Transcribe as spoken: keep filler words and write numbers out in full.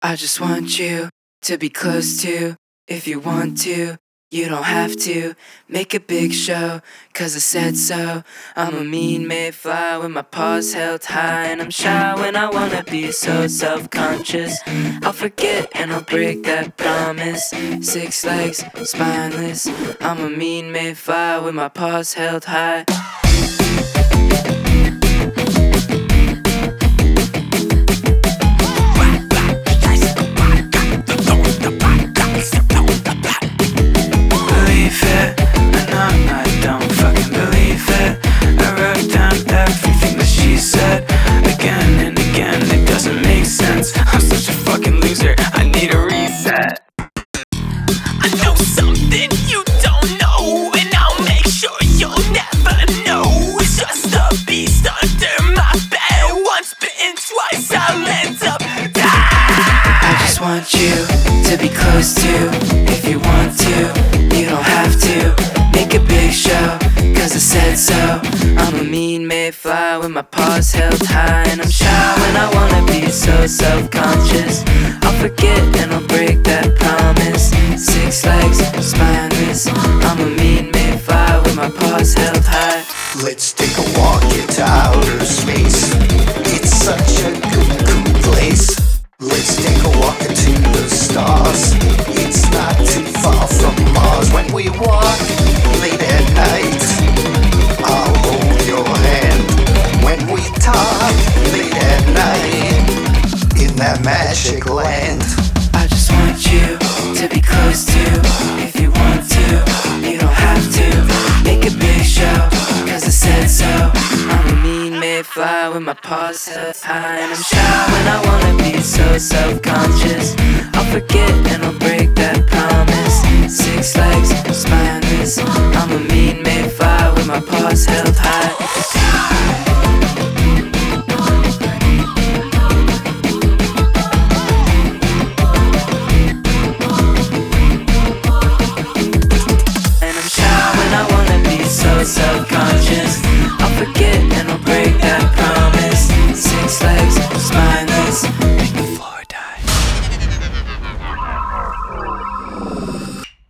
I just want you to be close to. If you want to, you don't have to make a big show, cause I said so. I'm a mean mayfly with my paws held high, and I'm shy when I wanna be so self-conscious. I'll forget and I'll break that promise. Six legs, spineless. I'm a mean mayfly with my paws held high. I'm such a fucking loser, I need a reset. I know something you don't know, and I'll make sure you'll never know. It's just a beast under my bed. Once bitten, twice I'll end up dead. I just want you to be close to. If you want to, you don't have to make a big show, cause I said so. I'm a mean mayfly with my paws held high, and I'm shy when I wanna be so self-conscious. I'll forget and I'll break that promise. Six legs, spineless. I'm a mean mayfly with my paws held high. Let's take a walk into outer space. It's such a good, cool place. Let's take a walk into the stars. It's not too far from Mars. When we walk late at night, I'll hold your hand. When we talk late at night, in that magic land. I just want you to be close to. If you want to, you don't have to make a big show, cause I said so. I'm a mean mayfly with my paws held high, and I'm shy when I wanna be so self-conscious. I'll forget and I'll break that promise. Six legs, spineless. I'm a mean mayfly with my paws held high.